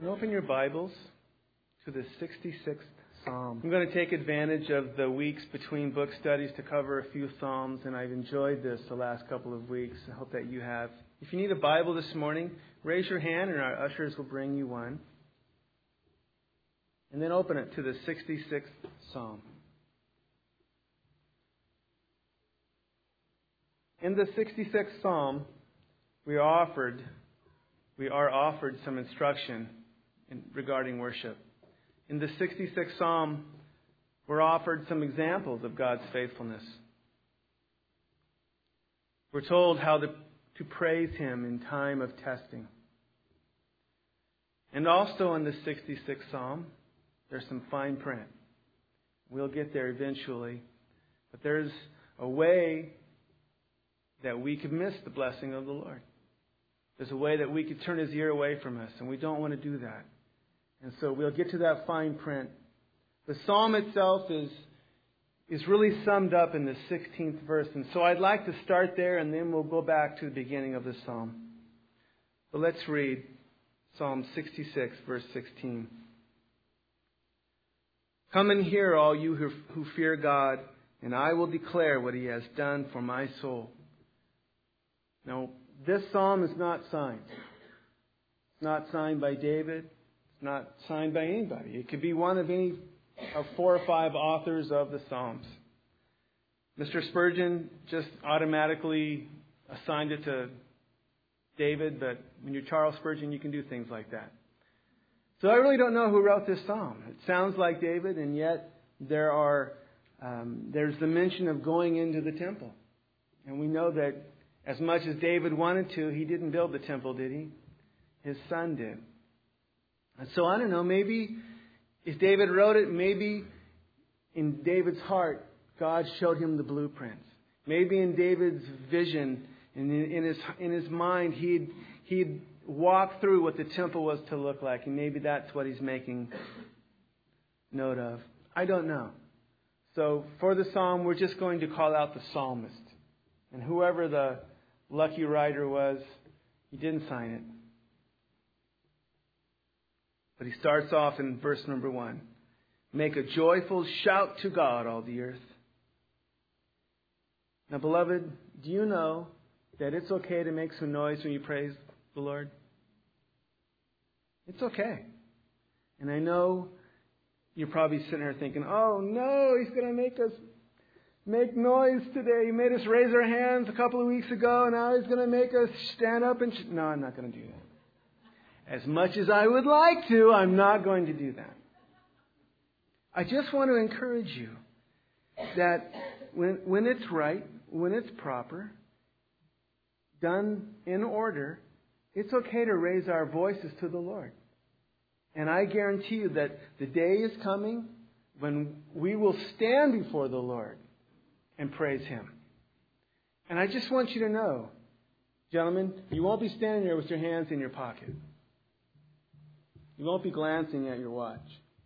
And open your Bibles to the 66th Psalm. I'm going to take advantage of the weeks between book studies to cover a few Psalms, and I've enjoyed this the last couple of weeks. I hope that you have. If you need a Bible this morning, raise your hand and our ushers will bring you one. And then open it to the 66th Psalm. In the 66th Psalm, we are offered some instruction regarding worship. In the 66th Psalm, we're offered some examples of God's faithfulness. We're told how to praise Him in time of testing. And also in the 66th Psalm, there's some fine print. We'll get there eventually. But there's a way that we could miss the blessing of the Lord. There's a way that we could turn His ear away from us, and we don't want to do that. And so we'll get to that fine print. The psalm itself is really summed up in the 16th verse. And so I'd like to start there, and then we'll go back to the beginning of the psalm. But let's read Psalm 66, verse 16. Come and hear, all you who fear God, and I will declare what He has done for my soul. Now, this psalm is not signed. It's not signed by David. It's not signed by anybody. It could be one of any of 4 or 5 authors of the Psalms. Mr. Spurgeon just automatically assigned it to David, but when you're Charles Spurgeon, you can do things like that. So I really don't know who wrote this psalm. It sounds like David, and yet there's the mention of going into the temple. And we know that as much as David wanted to, he didn't build the temple, did he? His son did. And so I don't know, maybe if David wrote it, maybe in David's heart, God showed him the blueprints. Maybe in David's vision, in his mind, he'd walked through what the temple was to look like. And maybe that's what he's making note of. I don't know. So for the psalm, we're just going to call out the psalmist. And whoever the lucky writer was, he didn't sign it. But he starts off in verse number 1. Make a joyful shout to God, all the earth. Now, beloved, do you know that it's okay to make some noise when you praise the Lord? It's okay. And I know you're probably sitting there thinking, oh no, He's going to make us make noise today. He made us raise our hands a couple of weeks ago, and now He's going to make us stand up and... No, I'm not going to do that. As much as I would like to, I'm not going to do that. I just want to encourage you that when it's right, when it's proper, done in order, it's okay to raise our voices to the Lord. And I guarantee you that the day is coming when we will stand before the Lord and praise Him. And I just want you to know, gentlemen, you won't be standing there with your hands in your pocket. You won't be glancing at your watch.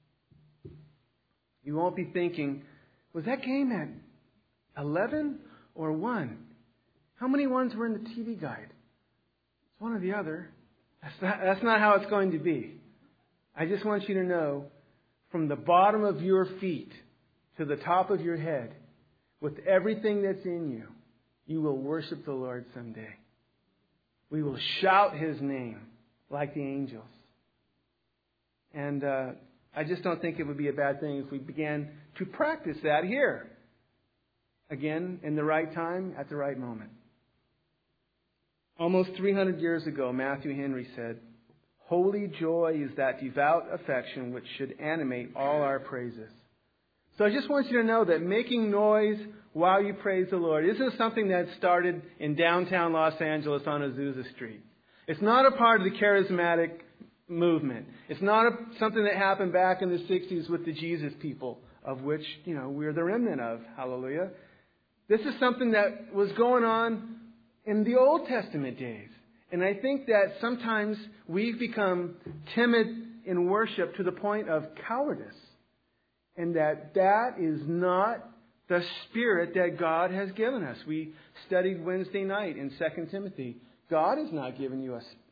You won't be thinking, was that game at 11 or 1? How many ones were in the TV guide? It's one or the other. That's not how it's going to be. I just want you to know, from the bottom of your feet to the top of your head, with everything that's in you, you will worship the Lord someday. We will shout His name like the angels. And I just don't think it would be a bad thing if we began to practice that here. Again, in the right time, at the right moment. Almost 300 years ago, Matthew Henry said, "Holy joy is that devout affection which should animate all our praises." So I just want you to know that making noise while you praise the Lord isn't something that started in downtown Los Angeles on Azusa Street. It's not a part of the charismatic movement. It's not something that happened back in the 60s with the Jesus people, of which, we're the remnant of. Hallelujah. This is something that was going on in the Old Testament days. And I think that sometimes we've become timid in worship to the point of cowardice. And that is not the spirit that God has given us. We studied Wednesday night in 2 Timothy. God has not given you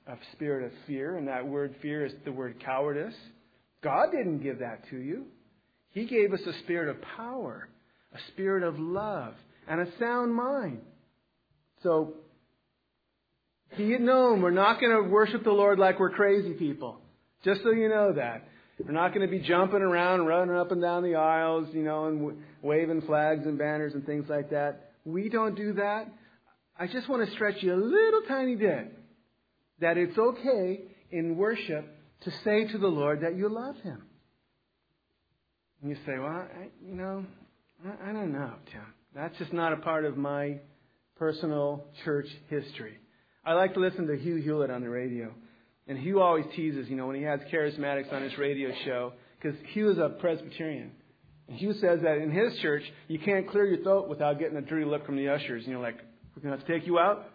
a spirit of fear, and that word fear is the word cowardice. God didn't give that to you. He gave us a spirit of power, a spirit of love, and a sound mind. So, be it known, we're not going to worship the Lord like we're crazy people. Just so you know that. We're not going to be jumping around, running up and down the aisles, and waving flags and banners and things like that. We don't do that. I just want to stretch you a little tiny bit that it's okay in worship to say to the Lord that you love Him. And you say, well, I don't know, Tim. That's just not a part of my personal church history. I like to listen to Hugh Hewlett on the radio. And Hugh always teases, when he has charismatics on his radio show, because Hugh is a Presbyterian. And Hugh says that in his church, you can't clear your throat without getting a dirty look from the ushers. And you're like, we're going to have to take you out?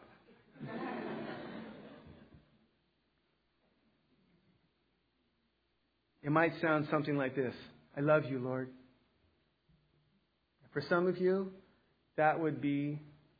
It might sound something like this. I love you, Lord. For some of you, that would be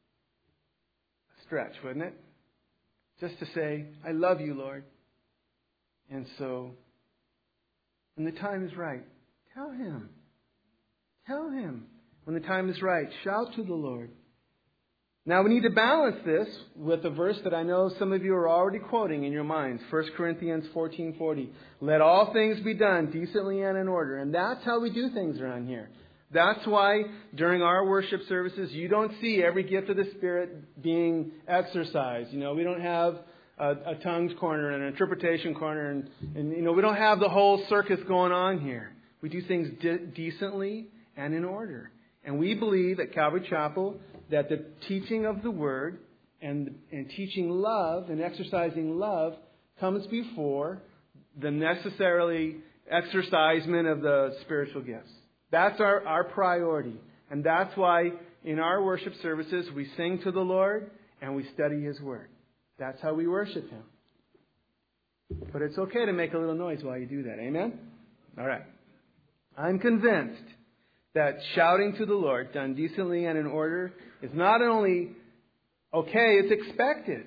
a stretch, wouldn't it? Just to say, I love you, Lord. And so, when the time is right, tell Him. Tell Him. When the time is right, shout to the Lord. Now, we need to balance this with a verse that I know some of you are already quoting in your minds. 1 Corinthians 14:40. Let all things be done decently and in order. And that's how we do things around here. That's why during our worship services, you don't see every gift of the Spirit being exercised. We don't have a tongues corner and an interpretation corner. And we don't have the whole circus going on here. We do things decently and in order. And we believe at Calvary Chapel that the teaching of the Word and teaching love and exercising love comes before the necessarily exercisement of the spiritual gifts. That's our priority. And that's why in our worship services we sing to the Lord and we study His Word. That's how we worship Him. But it's okay to make a little noise while you do that. Amen? All right. I'm convinced that shouting to the Lord, done decently and in order, is not only okay, it's expected.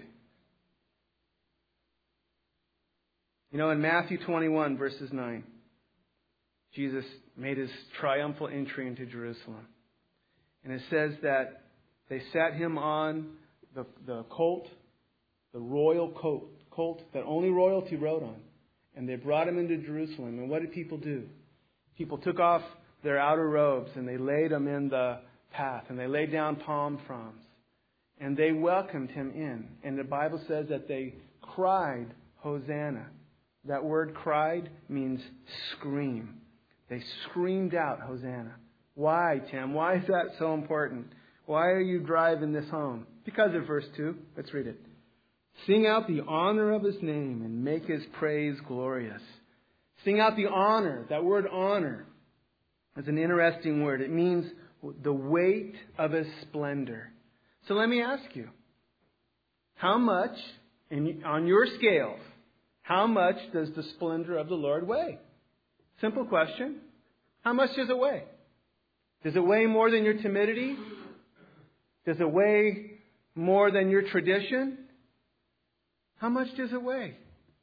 In Matthew 21, verses 9, Jesus made His triumphal entry into Jerusalem. And it says that they sat Him on the colt, the royal colt that only royalty rode on. And they brought Him into Jerusalem. And what did people do? People took off their outer robes and they laid them in the path. And they laid down palm fronds. And they welcomed Him in. And the Bible says that they cried, Hosanna. That word cried means scream. They screamed out, Hosanna. Why, Tim? Why is that so important? Why are you driving this home? Because of verse 2. Let's read it. Sing out the honor of His name and make His praise glorious. Sing out the honor. That word honor is an interesting word. It means the weight of His splendor. So let me ask you, how much, on your scales, how much does the splendor of the Lord weigh? Simple question. How much does it weigh? Does it weigh more than your timidity? Does it weigh more than your tradition? How much does it weigh?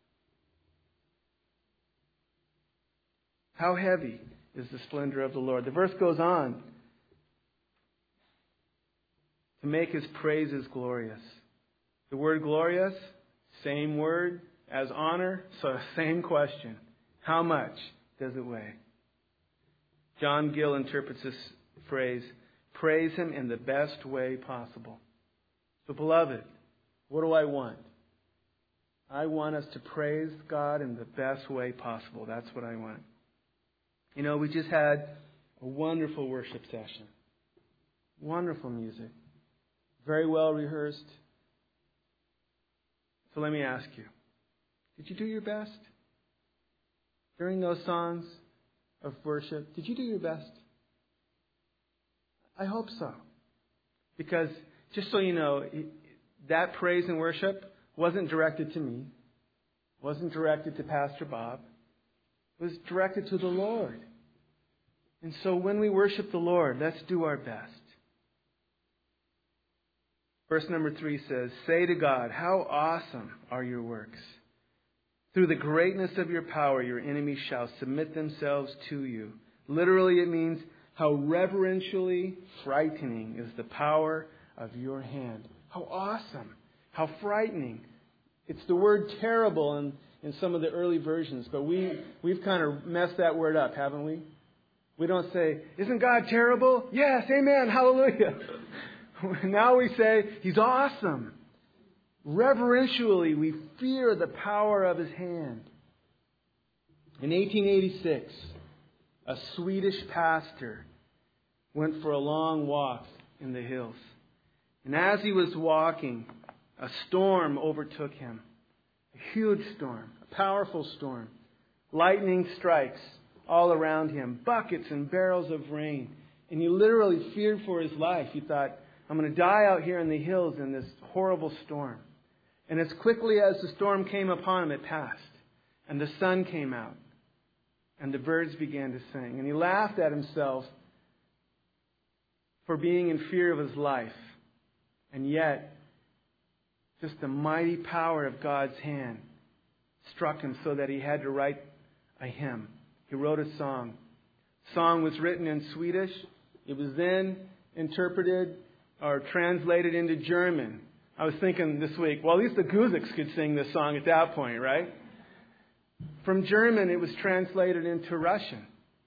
How heavy is the splendor of the Lord? The verse goes on. To make His praises glorious. The word glorious, same word as honor, so same question. How much does it weigh? John Gill interprets this phrase, praise Him in the best way possible. So beloved, what do I want? I want us to praise God in the best way possible. That's what I want. We just had a wonderful worship session. Wonderful music. Very well rehearsed. So let me ask you, did you do your best? During those songs of worship, did you do your best? I hope so. Because, just so you know, that praise and worship wasn't directed to me. Wasn't directed to Pastor Bob. It was directed to the Lord. And so when we worship the Lord, let's do our best. Verse number 3 says, say to God, how awesome are your works. Through the greatness of your power, your enemies shall submit themselves to you. Literally, it means how reverentially frightening is the power of your hand. How awesome. How frightening. It's the word terrible in some of the early versions, but we've kind of messed that word up, haven't we? We don't say, isn't God terrible? Yes, amen, hallelujah. Now we say, He's awesome. Reverentially, we fear the power of His hand. In 1886, a Swedish pastor went for a long walk in the hills. And as he was walking, a storm overtook him. A huge storm, a powerful storm. Lightning strikes all around him, buckets and barrels of rain. And he literally feared for his life. He thought, I'm going to die out here in the hills in this horrible storm. And as quickly as the storm came upon him, it passed. And the sun came out. And the birds began to sing. And he laughed at himself for being in fear of his life. And yet, just the mighty power of God's hand struck him so that he had to write a hymn. He wrote a song. The song was written in Swedish. It was then interpreted or translated into German. I was thinking this week, well, at least the Guziks could sing this song at that point, right? From German, it was translated into Russian.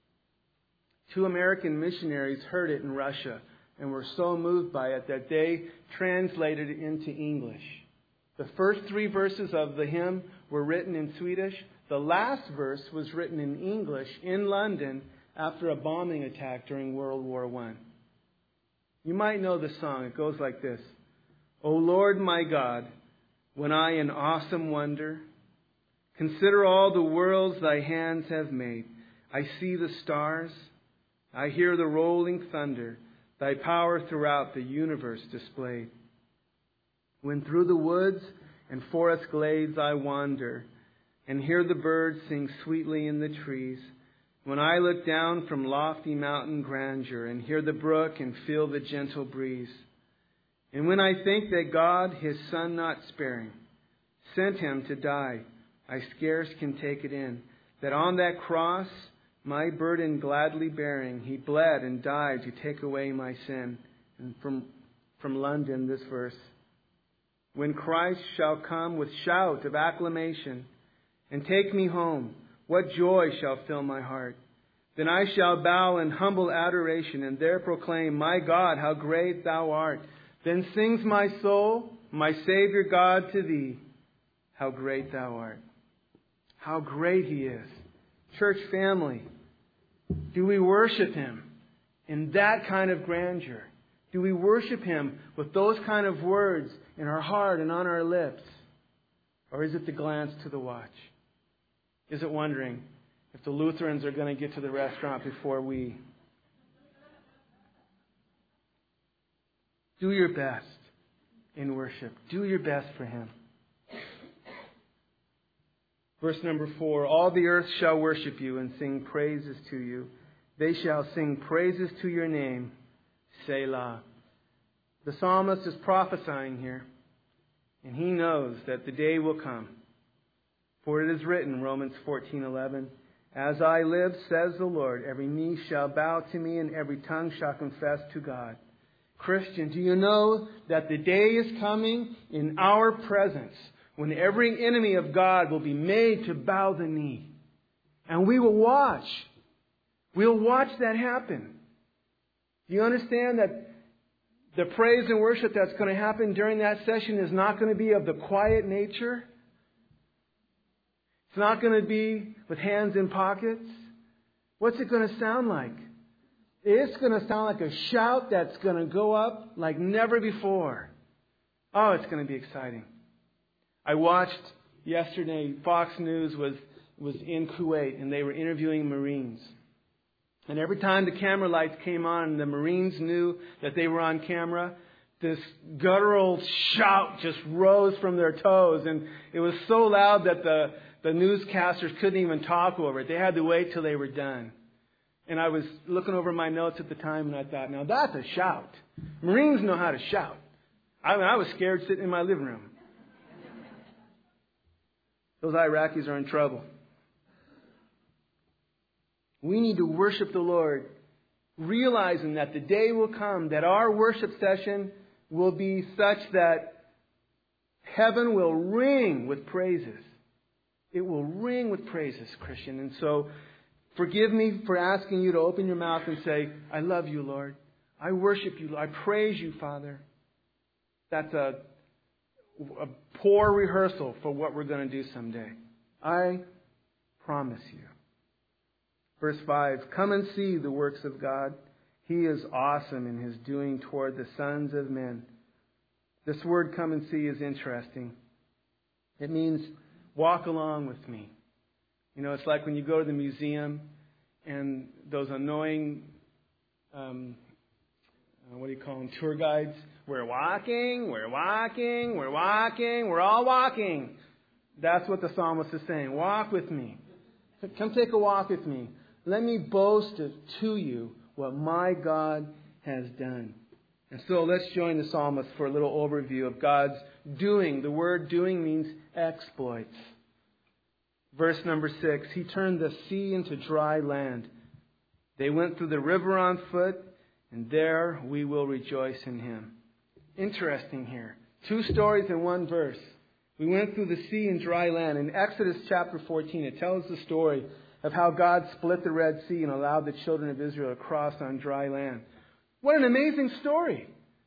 2 American missionaries heard it in Russia and were so moved by it that they translated it into English. The first 3 verses of the hymn were written in Swedish. The last verse was written in English in London after a bombing attack during World War I. You might know the song. It goes like this. O Lord my God, when I in awesome wonder consider all the worlds thy hands have made, I see the stars, I hear the rolling thunder, thy power throughout the universe displayed. When through the woods and forest glades I wander, and hear the birds sing sweetly in the trees, when I look down from lofty mountain grandeur, and hear the brook and feel the gentle breeze, and when I think that God, His Son not sparing, sent Him to die, I scarce can take it in, that on that cross, my burden gladly bearing, He bled and died to take away my sin. And from London, this verse. When Christ shall come with shout of acclamation and take me home, what joy shall fill my heart? Then I shall bow in humble adoration and there proclaim, my God, how great Thou art. Then sings my soul, my Savior God, to Thee, how great Thou art. How great He is. Church family, do we worship Him in that kind of grandeur? Do we worship Him with those kind of words in our heart and on our lips? Or is it the glance to the watch? Is it wondering if the Lutherans are going to get to the restaurant before we? Do your best in worship. Do your best for Him. Verse number 4, all the earth shall worship you and sing praises to you. They shall sing praises to your name, Selah. The psalmist is prophesying here, and he knows that the day will come. For it is written, Romans 14:11, as I live, says the Lord, every knee shall bow to me and every tongue shall confess to God. Christian, do you know that the day is coming in our presence when every enemy of God will be made to bow the knee? And we will watch. We'll watch that happen. Do you understand that the praise and worship that's going to happen during that session is not going to be of the quiet nature? It's not going to be with hands in pockets. What's it going to sound like? It's going to sound like a shout that's going to go up like never before. Oh, it's going to be exciting. I watched yesterday, Fox News was in Kuwait and they were interviewing Marines. And every time the camera lights came on, the Marines knew that they were on camera. This guttural shout just rose from their toes. And it was so loud that the newscasters couldn't even talk over it. They had to wait till they were done. And I was looking over my notes at the time and I thought, now that's a shout. Marines know how to shout. I was scared sitting in my living room. Those Iraqis are in trouble. We need to worship the Lord, realizing that the day will come that our worship session will be such that heaven will ring with praises. It will ring with praises, Christian. And so, forgive me for asking you to open your mouth and say, I love you, Lord. I worship you. I praise you, Father. That's a poor rehearsal for what we're going to do someday. I promise you. Verse 5, come and see the works of God. He is awesome in His doing toward the sons of men. This word come and see is interesting. It means walk along with me. You know, it's like when you go to the museum and those annoying, tour guides. We're walking, we're all walking. That's what the psalmist is saying. Walk with me. Come take a walk with me. Let me boast to you what my God has done. And so let's join the psalmist for a little overview of God's doing. The word doing means exploits. Verse number 6, He turned the sea into dry land. They went through the river on foot, and there we will rejoice in Him. Interesting here. 2 stories in one verse. We went through the sea and dry land. In Exodus chapter 14, it tells the story of how God split the Red Sea and allowed the children of Israel to cross on dry land. What an amazing story.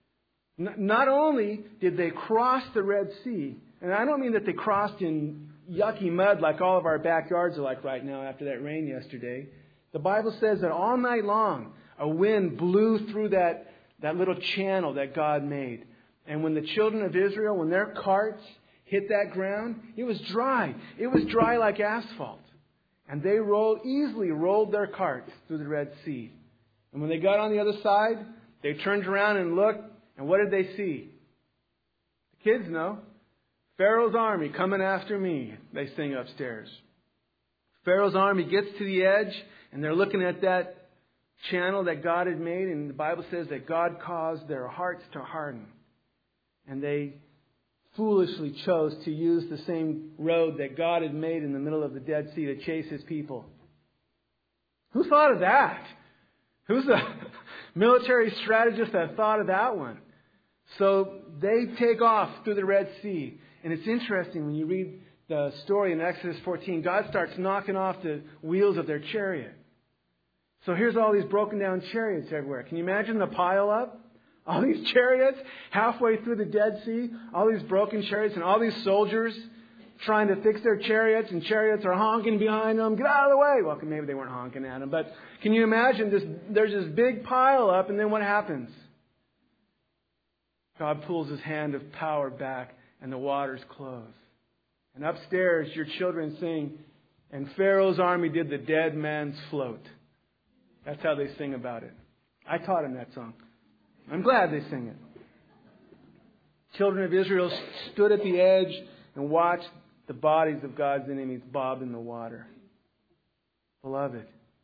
Not only did they cross the Red Sea, and I don't mean that they crossed in yucky mud like all of our backyards are like right now after that rain yesterday. The Bible says that all night long a wind blew through that little channel that God made. And when the children of Israel, when their carts hit that ground, it was dry. It was dry like asphalt. And they easily rolled their carts through the Red Sea. And when they got on the other side, they turned around and looked, and what did they see? The kids know. Pharaoh's army coming after me, they sing upstairs. Pharaoh's army gets to the edge, and they're looking at that channel that God had made, and the Bible says that God caused their hearts to harden. And they foolishly chose to use the same road that God had made in the middle of the Dead Sea to chase His people. Who thought of that? Who's the military strategist that thought of that one? So they take off through the Red Sea. And it's interesting when you read the story in Exodus 14, God starts knocking off the wheels of their chariot. So here's all these broken down chariots everywhere. Can you imagine the pile up? All these chariots halfway through the Dead Sea, all these broken chariots and all these soldiers trying to fix their chariots, and chariots are honking behind them. Get out of the way. Well, maybe they weren't honking at them, but can you imagine this? There's this big pile up, and then what happens? God pulls His hand of power back, and the waters close. And upstairs, your children sing, and Pharaoh's army did the dead man's float. That's how they sing about it. I taught them that song. I'm glad they sing it. Children of Israel stood at the edge and watched the bodies of God's enemies bob in the water. Beloved,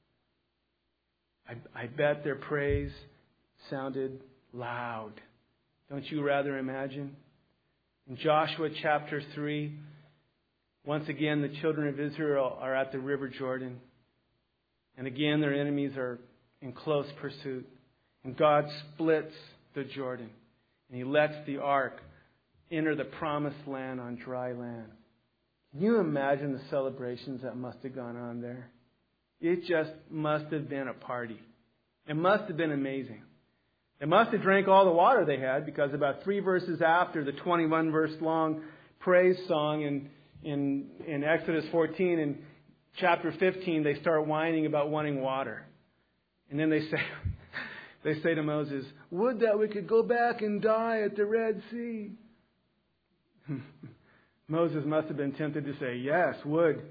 I bet their praise sounded loud. Don't you rather imagine? In Joshua chapter 3, once again the children of Israel are at the River Jordan. And again their enemies are in close pursuit. And God splits the Jordan. And He lets the ark enter the promised land on dry land. Can you imagine the celebrations that must have gone on there? It just must have been a party. It must have been amazing. They must have drank all the water they had, because about 3 verses after the 21 verse long praise song in Exodus 14 and chapter 15, they start whining about wanting water. And then they say to Moses, would that we could go back and die at the Red Sea. Moses must have been tempted to say, yes, would.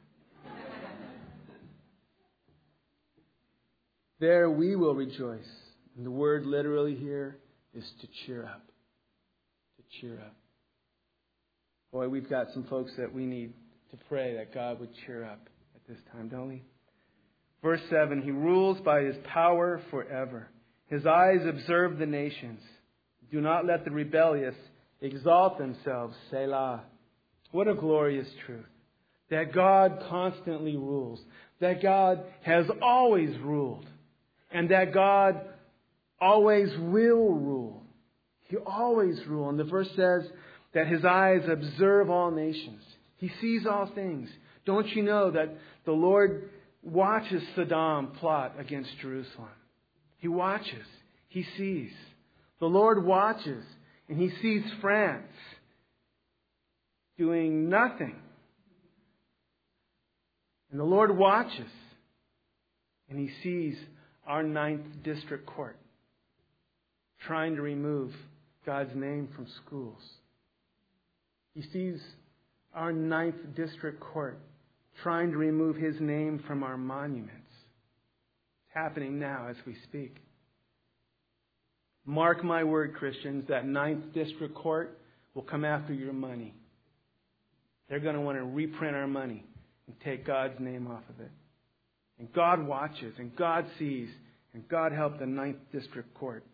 There we will rejoice. And the word literally here is to cheer up. To cheer up. Boy, we've got some folks that we need to pray that God would cheer up at this time, don't we? Verse 7, He rules by His power forever. His eyes observe the nations. Do not let the rebellious exalt themselves. Selah. What a glorious truth. That God constantly rules. That God has always ruled. And that God always will rule. He always rule. And the verse says that His eyes observe all nations. He sees all things. Don't you know that the Lord watches Saddam plot against Jerusalem? He watches. He sees. The Lord watches. And He sees France doing nothing. And the Lord watches. And He sees our 9th District Court trying to remove God's name from schools. He sees our 9th District Court trying to remove His name from our monuments. It's happening now as we speak. Mark my word, Christians, that 9th District Court will come after your money. They're going to want to reprint our money and take God's name off of it. And God watches, and God sees, and God help the 9th District Court.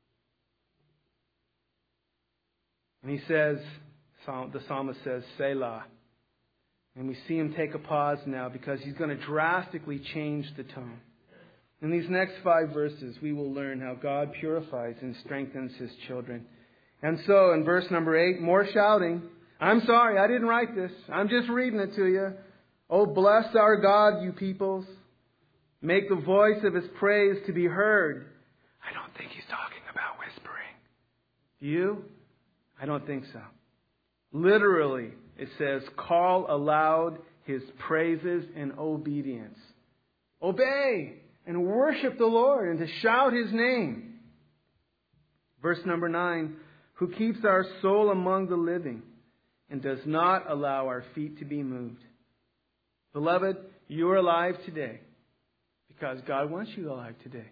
And he says, the psalmist says, Selah. And we see him take a pause now because he's going to drastically change the tone. In these next 5 verses, we will learn how God purifies and strengthens His children. And so, in verse number 8, more shouting. I'm sorry, I didn't write this. I'm just reading it to you. Oh, bless our God, you peoples. Make the voice of His praise to be heard. I don't think he's talking about whispering. Do you? I don't think so. Literally, it says, call aloud His praises in obedience. Obey and worship the Lord and to shout His name. Verse number 9, who keeps our soul among the living and does not allow our feet to be moved. Beloved, you are alive today because God wants you alive today.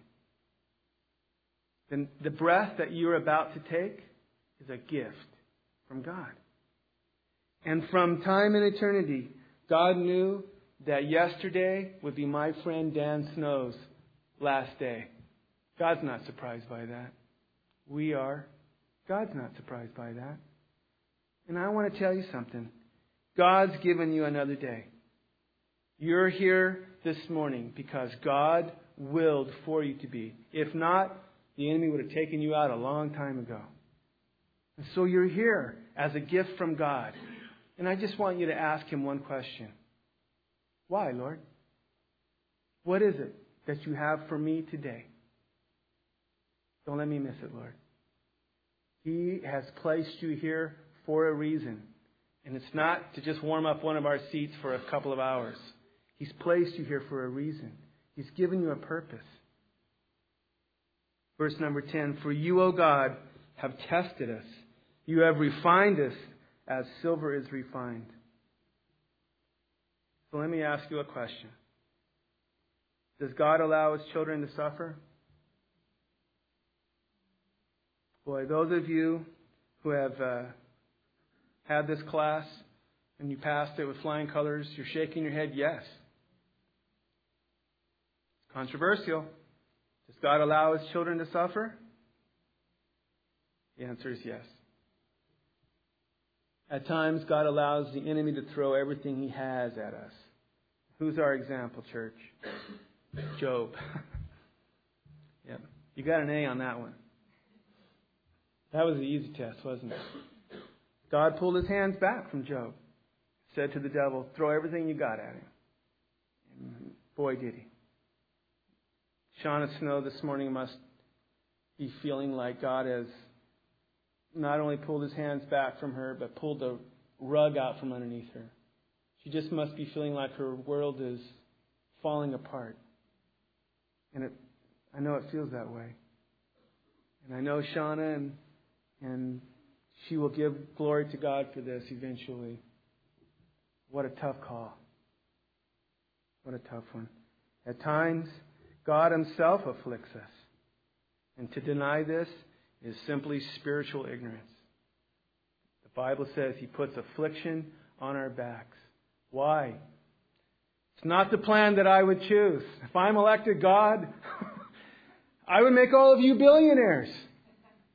Then the breath that you are about to take is a gift from God. And from time and eternity, God knew that yesterday would be my friend Dan Snow's last day. God's not surprised by that. We are. God's not surprised by that. And I want to tell you something. God's given you another day. You're here this morning because God willed for you to be. If not, the enemy would have taken you out a long time ago. And so you're here as a gift from God. And I just want you to ask Him one question. Why, Lord? What is it that you have for me today? Don't let me miss it, Lord. He has placed you here for a reason. And it's not to just warm up one of our seats for a couple of hours. He's placed you here for a reason. He's given you a purpose. Verse number 10, for you, O God, have tested us. You have refined us as silver is refined. So let me ask you a question. Does God allow His children to suffer? Boy, those of you who have had this class and you passed it with flying colors, you're shaking your head yes. It's controversial. Does God allow His children to suffer? The answer is yes. At times, God allows the enemy to throw everything he has at us. Who's our example, church? Job. Yep. You got an A on that one. That was the easy test, wasn't it? God pulled His hands back from Job. Said to the devil, throw everything you got at him. And boy, did he. Shauna Snow this morning must be feeling like God has not only pulled His hands back from her, but pulled the rug out from underneath her. She just must be feeling like her world is falling apart. And I know it feels that way. And I know Shauna and she will give glory to God for this eventually. What a tough call. What a tough one. At times, God Himself afflicts us. And to deny this is simply spiritual ignorance. The Bible says He puts affliction on our backs. Why? It's not the plan that I would choose. If I'm elected God, I would make all of you billionaires.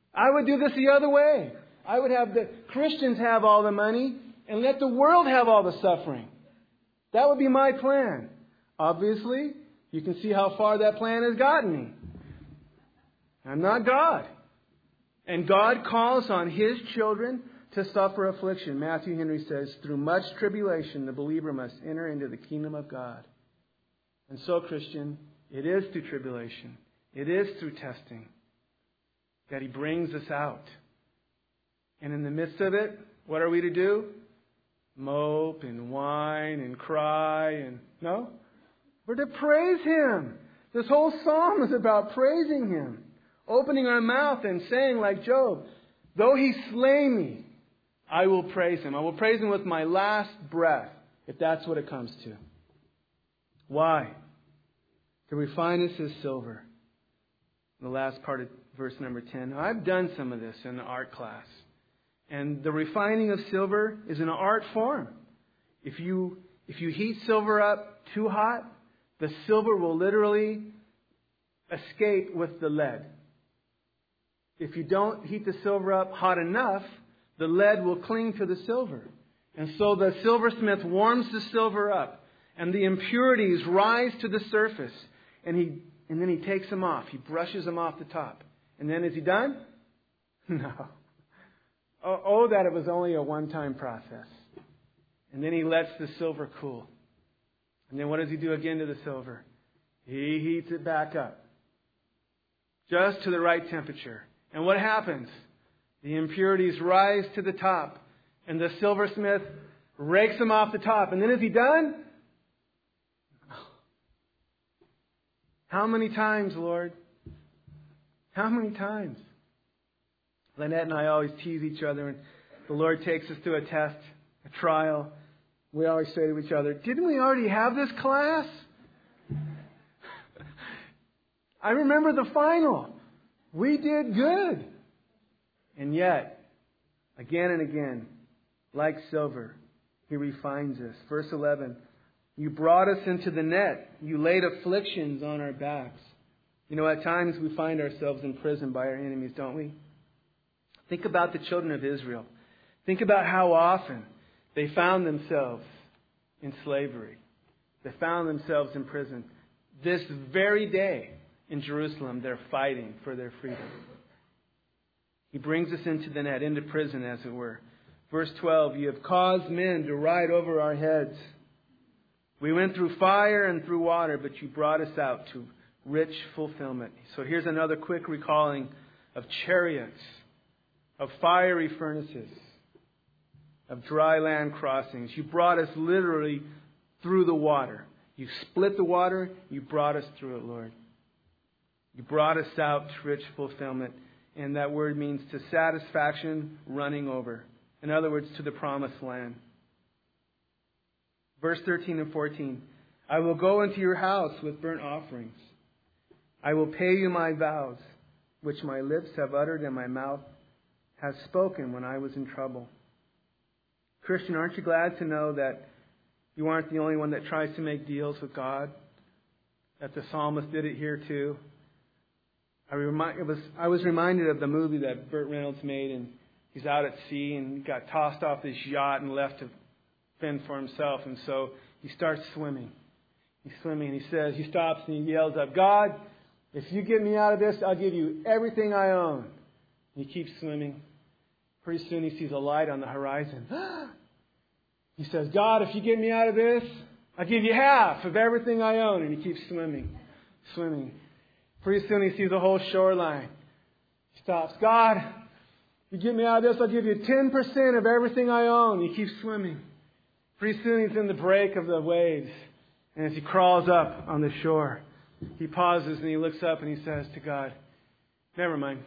I would do this the other way. I would have the Christians have all the money and let the world have all the suffering. That would be my plan. Obviously, you can see how far that plan has gotten me. I'm not God. And God calls on His children to suffer affliction. Matthew Henry says, through much tribulation, the believer must enter into the kingdom of God. And so, Christian, it is through tribulation. It is through testing that He brings us out. And in the midst of it, what are we to do? Mope and whine and cry and... No? We're to praise Him. This whole psalm is about praising Him. Opening our mouth and saying like Job, though He slay me, I will praise Him. I will praise Him with my last breath, if that's what it comes to. Why? To refine us as silver. The last part of verse number 10. Now, I've done some of this in the art class. And the refining of silver is an art form. If you heat silver up too hot, the silver will literally escape with the lead. If you don't heat the silver up hot enough, the lead will cling to the silver. And so the silversmith warms the silver up, and the impurities rise to the surface. And then he takes them off. He brushes them off the top. And then is he done? No. Oh, that it was only a one-time process. And then he lets the silver cool. And then what does he do again to the silver? He heats it back up. Just to the right temperature. And what happens? The impurities rise to the top. And the silversmith rakes them off the top. And then is he done? How many times, Lord? How many times? Lynette and I always tease each other, and the Lord takes us through a test, a trial. We always say to each other, didn't we already have this class? I remember the final. We did good. And yet, again and again, like silver, He refines us. Verse 11, you brought us into the net. You laid afflictions on our backs. You know, at times we find ourselves imprisoned by our enemies, don't we? Think about the children of Israel. Think about how often they found themselves in slavery. They found themselves in prison. This very day in Jerusalem, they're fighting for their freedom. He brings us into the net, into prison, as it were. Verse 12, you have caused men to ride over our heads. We went through fire and through water, but you brought us out to rich fulfillment. So here's another quick recalling of chariots, of fiery furnaces, of dry land crossings. You brought us literally through the water. You split the water. You brought us through it, Lord. You brought us out to rich fulfillment. And that word means to satisfaction, running over. In other words, to the promised land. Verse 13 and 14. I will go into your house with burnt offerings. I will pay you my vows, which my lips have uttered and my mouth has spoken when I was in trouble. Christian, aren't you glad to know that you aren't the only one that tries to make deals with God? That the psalmist did it here too. I was reminded of the movie that Burt Reynolds made, and he's out at sea and he got tossed off this yacht and left to fend for himself. And so he starts swimming. He's swimming and he stops and he yells up, God, if you get me out of this, I'll give you everything I own. And he keeps swimming. Pretty soon he sees a light on the horizon. He says, God, if you get me out of this, I'll give you half of everything I own. And he keeps swimming. Pretty soon he sees a whole shoreline. He stops. God, if you get me out of this, I'll give you 10% of everything I own. He keeps swimming. Pretty soon he's in the break of the waves. And as he crawls up on the shore, he pauses and he looks up and he says to God, never mind.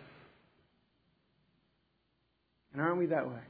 And aren't we that way?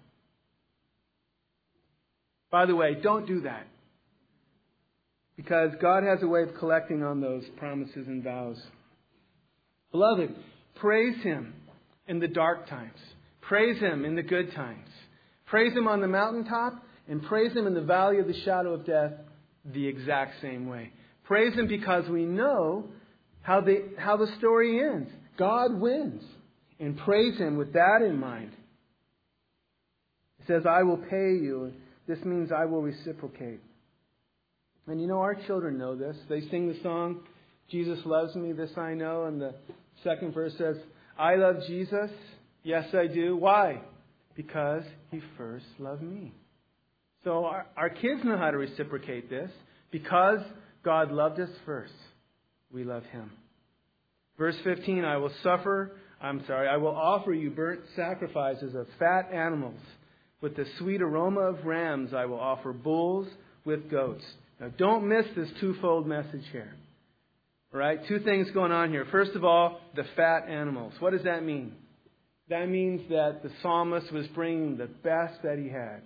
By the way, don't do that. Because God has a way of collecting on those promises and vows. Beloved, praise Him in the dark times. Praise Him in the good times. Praise Him on the mountaintop and praise Him in the valley of the shadow of death the exact same way. Praise Him because we know how the story ends. God wins. and praise Him with that in mind. It says, I will pay you. This means I will reciprocate. And you know, our children know this. They sing the song, Jesus loves me, this I know. And the second verse says, I love Jesus. Yes, I do. Why? Because He first loved me. So our kids know how to reciprocate this. Because God loved us first, we love Him. Verse 15, I will offer you burnt sacrifices of fat animals. With the sweet aroma of rams, I will offer bulls with goats. Now, don't miss this twofold message here. All right? Two things going on here. First of all, the fat animals. What does that mean? That means that the psalmist was bringing the best that he had.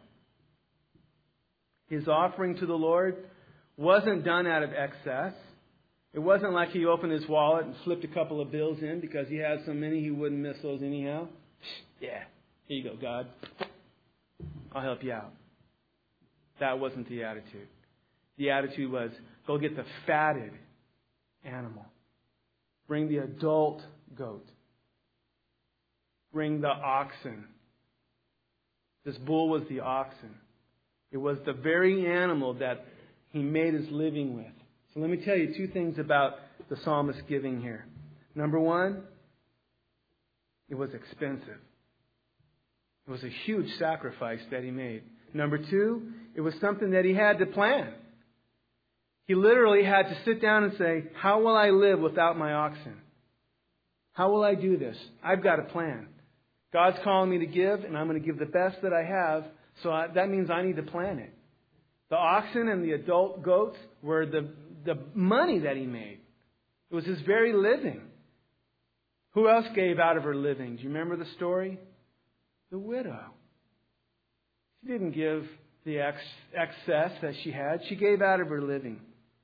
His offering to the Lord wasn't done out of excess. It wasn't like he opened his wallet and slipped a couple of bills in because he had so many he wouldn't miss those anyhow. Yeah, here you go, God. I'll help you out. That wasn't the attitude. The attitude was, go get the fatted animal. Bring the adult goat. Bring the oxen. This bull was the oxen. It was the very animal that he made his living with. So let me tell you two things about the psalmist's giving here. Number one, it was expensive. It was a huge sacrifice that he made. Number two, it was something that he had to plan. He literally had to sit down and say, how will I live without my oxen? How will I do this? I've got a plan. God's calling me to give, and I'm going to give the best that I have, so that means I need to plan it. The oxen and the adult goats were the money that he made. It was his very living. Who else gave out of her living? Do you remember the story? The widow. She didn't give the excess that she had. She gave out of her living.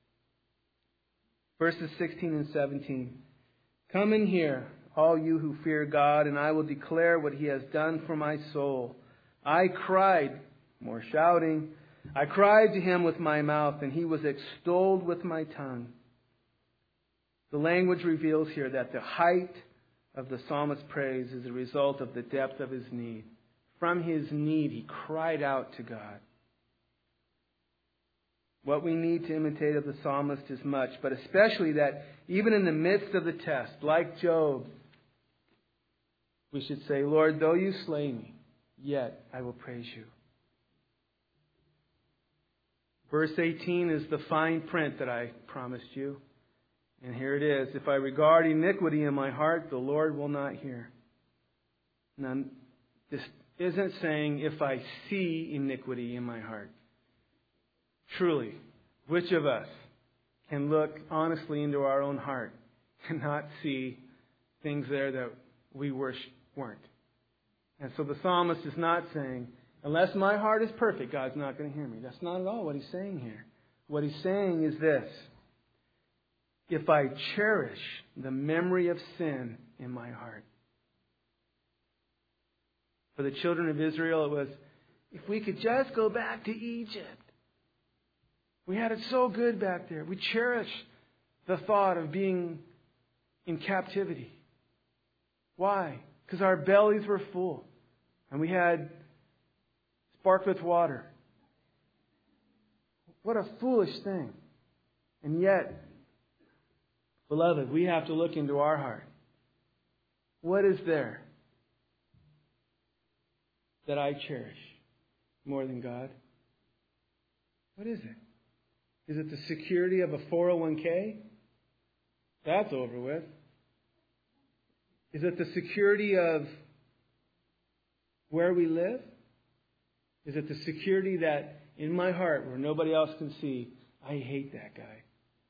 Verses 16 and 17. Come in here, all you who fear God, and I will declare what He has done for my soul. I cried, more shouting, I cried to Him with my mouth, and He was extolled with my tongue. The language reveals here that the height of the psalmist's praise is a result of the depth of his need. From his need, he cried out to God. What we need to imitate of the psalmist is much, but especially that even in the midst of the test, like Job, we should say, Lord, though you slay me, yet I will praise you. Verse 18 is the fine print that I promised you. And here it is. If I regard iniquity in my heart, the Lord will not hear. Now, this isn't saying if I see iniquity in my heart. Truly, which of us can look honestly into our own heart and not see things there that we wish weren't? And so the psalmist is not saying, unless my heart is perfect, God's not going to hear me. That's not at all what he's saying here. What he's saying is this. If I cherish the memory of sin in my heart. For the children of Israel, it was, if we could just go back to Egypt. We had it so good back there. We cherish the thought of being in captivity. Why? Because our bellies were full. And we had sparklet water. What a foolish thing. And yet, beloved, we have to look into our heart. What is there that I cherish more than God? What is it? Is it the security of a 401k? That's over with. Is it the security of where we live? Is it the security that in my heart, where nobody else can see, I hate that guy.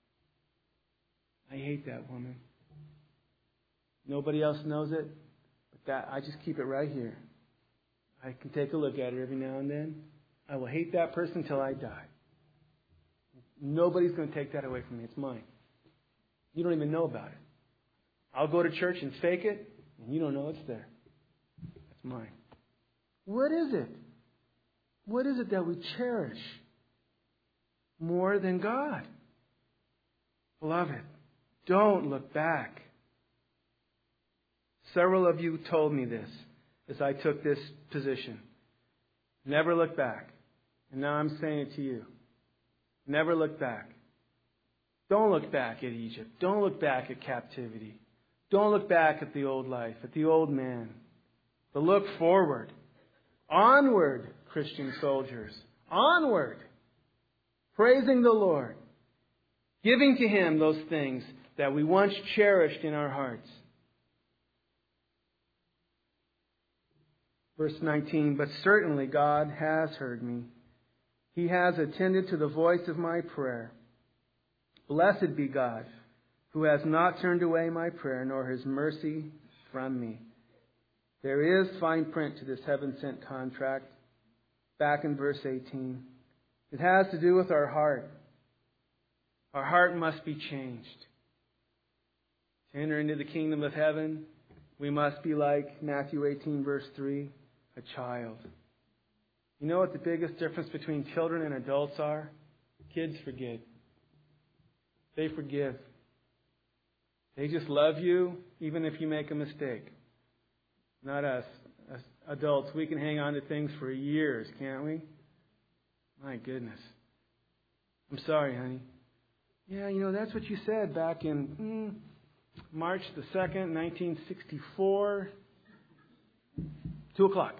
I hate that woman. Nobody else knows it, but that I just keep it right here. I can take a look at it every now and then. I will hate that person till I die. Nobody's going to take that away from me. It's mine. You don't even know about it. I'll go to church and fake it, and you don't know it's there. That's mine. What is it? What is it that we cherish more than God? Beloved, don't look back. Several of you told me this as I took this position. Never look back. And now I'm saying it to you. Never look back. Don't look back at Egypt. Don't look back at captivity. Don't look back at the old life, at the old man. But look forward. Onward, Christian soldiers. Onward. Praising the Lord. Giving to Him those things that we once cherished in our hearts. Verse 19, but certainly God has heard me. He has attended to the voice of my prayer. Blessed be God, who has not turned away my prayer, nor His mercy from me. There is fine print to this heaven-sent contract. Back in verse 18. It has to do with our heart. Our heart must be changed. To enter into the kingdom of heaven, we must be like Matthew 18, verse 3, a child. You know what the biggest difference between children and adults are? Kids forgive. They forgive. They just love you even if you make a mistake. Not us. Us adults, we can hang on to things for years, can't we? My goodness. I'm sorry, honey. Yeah, that's what you said back in March the 2nd, 1964. 2 o'clock.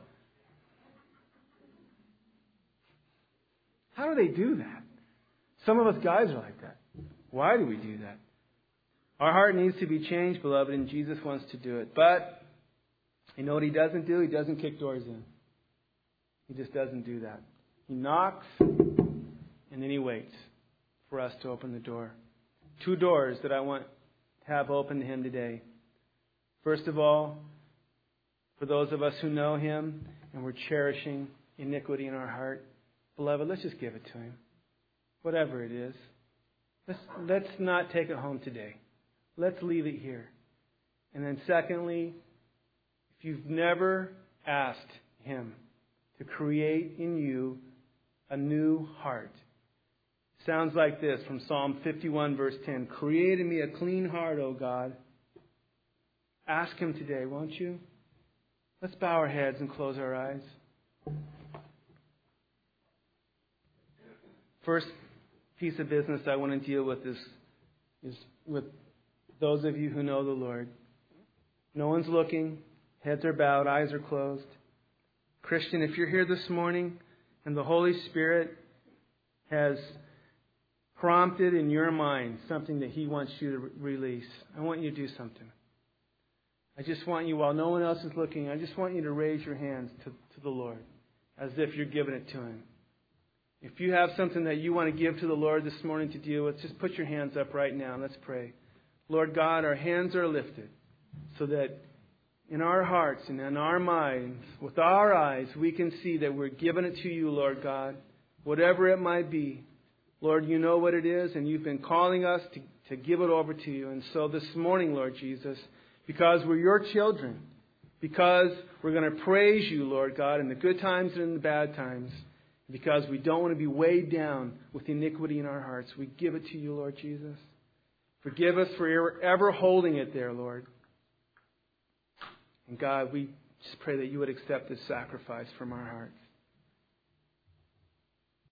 How do they do that? Some of us guys are like that. Why do we do that? Our heart needs to be changed, beloved, and Jesus wants to do it. But you know what He doesn't do? He doesn't kick doors in. He just doesn't do that. He knocks, and then He waits for us to open the door. 2 doors that I want to have open to Him today. First of all, for those of us who know Him and we're cherishing iniquity in our heart, beloved, let's just give it to Him. Whatever it is. Let's not take it home today. Let's leave it here. And then secondly, if you've never asked Him to create in you a new heart, sounds like this from Psalm 51, verse 10. Create in me a clean heart, O God. Ask Him today, won't you? Let's bow our heads and close our eyes. First piece of business I want to deal with is with those of you who know the Lord. No one's looking. Heads are bowed. Eyes are closed. Christian, if you're here this morning and the Holy Spirit has prompted in your mind something that He wants you to release, I want you to do something. I just want you, while no one else is looking, I just want you to raise your hands to the Lord as if you're giving it to Him. If you have something that you want to give to the Lord this morning to deal with, just put your hands up right now. Let's pray. Lord God, our hands are lifted so that in our hearts and in our minds, with our eyes, we can see that we're giving it to you, Lord God, whatever it might be. Lord, you know what it is, and you've been calling us to give it over to you. And so this morning, Lord Jesus, because we're your children, because we're going to praise you, Lord God, in the good times and in the bad times, because we don't want to be weighed down with iniquity in our hearts, we give it to you, Lord Jesus. Forgive us for ever holding it there, Lord. And God, we just pray that you would accept this sacrifice from our hearts.